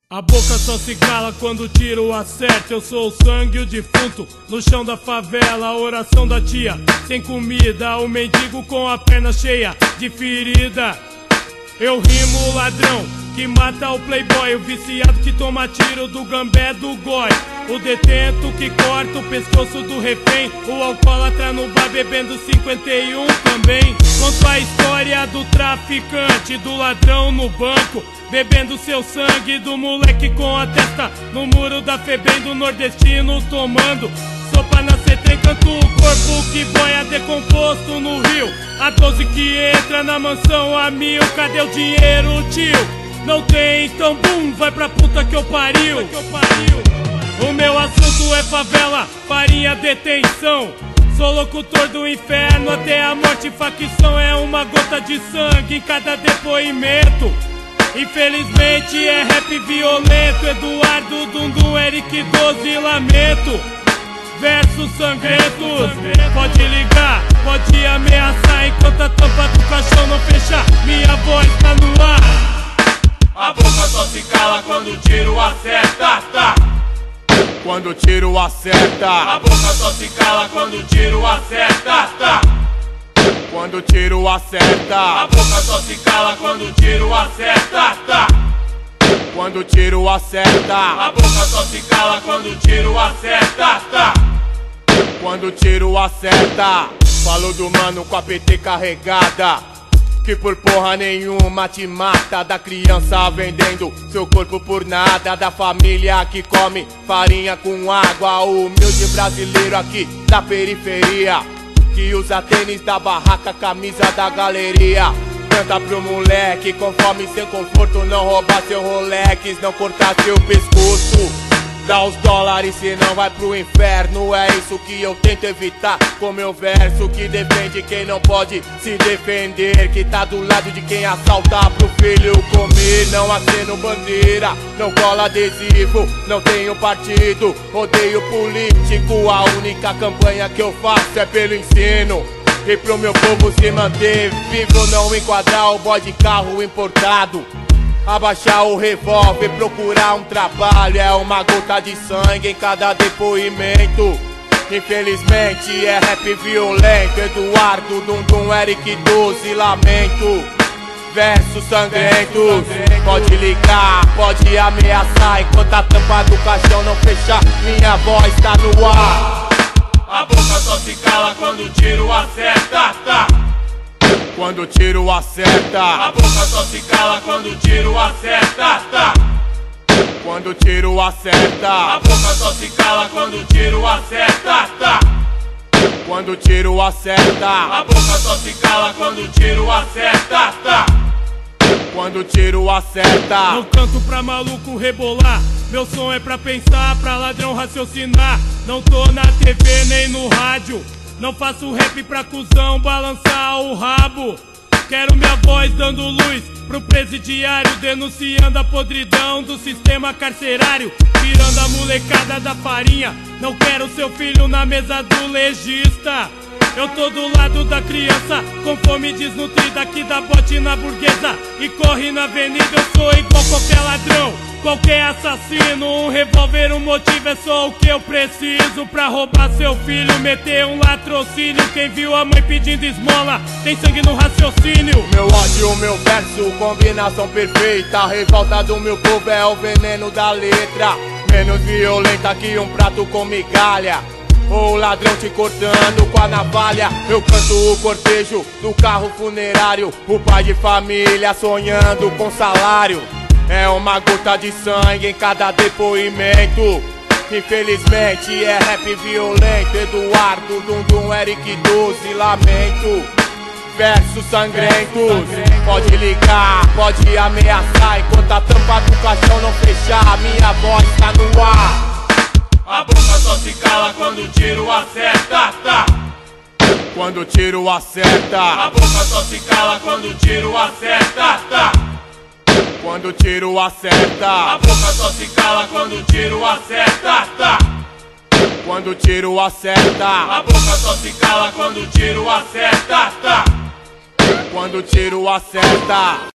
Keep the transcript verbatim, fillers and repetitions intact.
A boca só se cala quando o tiro acerta. Eu sou o sangue, o defunto, no chão da favela. A oração da tia, sem comida. O mendigo com a perna cheia de ferida. Eu rimo o ladrão que mata o playboy, o viciado que toma tiro do gambé do goi, o detento que corta o pescoço do refém, o alcoólatra no bar bebendo cinquenta e um também. Conto a história do traficante, do ladrão no banco, bebendo seu sangue, do moleque com a testa no muro da Febem, do nordestino tomando sopa na cetrem. Canto o corpo que boia decomposto no rio, a doze que entra na mansão a mil. Cadê o dinheiro, tio? Não tem, então bum, vai pra puta que eu pariu. O meu assunto é favela, farinha, detenção. Sou locutor do inferno até a morte, facção. É uma gota de sangue em cada depoimento. Infelizmente é rap violento. Eduardo, Dundum, Eric doze, lamento. Versos sangrentos, pode ligar, pode ameaçar. Enquanto a tampa do caixão não fechar, minha voz tá no ar. A boca só se cala quando o tiro acerta, tá? Quando o tiro acerta. A boca só se cala quando o tiro acerta, tá? Quando o tiro acerta. A boca só se cala quando o tiro acerta, tá? Quando o tiro acerta. A boca só se cala quando o tiro acerta, tá? Quando o tiro acerta. Falo do mano com a P T carregada, que por porra nenhuma te mata. Da criança vendendo seu corpo por nada, da família que come farinha com água. O humilde brasileiro aqui da periferia, que usa tênis da barraca, camisa da galeria. Canta pro moleque, conforme seu conforto, não roubar seu Rolex, não cortar seu pescoço. Dá os dólares, senão vai pro inferno. É isso que eu tento evitar com meu verso, que defende quem não pode se defender, que tá do lado de quem assalta pro filho comer. Não aceno bandeira, não cola adesivo, não tenho partido, odeio político. A única campanha que eu faço é pelo ensino e pro meu povo se manter vivo, não enquadrar o boy de carro importado. Abaixar o revólver, procurar um trabalho. É uma gota de sangue em cada depoimento. Infelizmente é rap violento. Eduardo, Dundum, Eric doze, lamento. Versos sangrentos, pode ligar, pode ameaçar. Enquanto a tampa do caixão não fechar, minha voz tá no ar. A boca só se cala quando o tiro acerta, tá? Quando o tiro acerta. A boca só se cala quando o tiro acerta, tá? Quando o tiro acerta. A boca só se cala quando o tiro acerta, tá? Quando o tiro acerta. A boca só se cala quando o tiro acerta, tá? Quando o tiro acerta. Não canto pra maluco rebolar, meu som é pra pensar, pra ladrão raciocinar. Não tô na T V nem no rádio, não faço rap pra cuzão balançar o rabo. Quero minha voz dando luz pro presidiário, denunciando a podridão do sistema carcerário, tirando a molecada da farinha. Não quero seu filho na mesa do legista. Eu tô do lado da criança com fome desnutrida, que dá bote na burguesa e corre na avenida. Eu sou igual qualquer ladrão, qualquer assassino. Um revólver, um motivo é só o que eu preciso pra roubar seu filho, meter um latrocínio. Quem viu a mãe pedindo esmola tem sangue no raciocínio. Meu ódio, meu verso, combinação perfeita. A revolta do meu povo é o veneno da letra, menos violenta que um prato com migalha, ou o ladrão te cortando com a navalha. Eu canto o cortejo do carro funerário, o pai de família sonhando com salário. É uma gota de sangue em cada depoimento. Infelizmente é rap violento. Eduardo, Dundum, Eric doze, lamento. Versos sangrentos, pode ligar, pode ameaçar. Enquanto a tampa do caixão não fechar, minha voz tá no ar. A boca só se cala quando o tiro acerta, tá? Quando o tiro acerta. A boca só se cala quando o tiro acerta, tá? Quando o tiro acerta. A boca só se cala quando o tiro acerta, tá? Quando o tiro acerta. A boca só se cala quando o tiro acerta, tá? Quando o tiro acerta.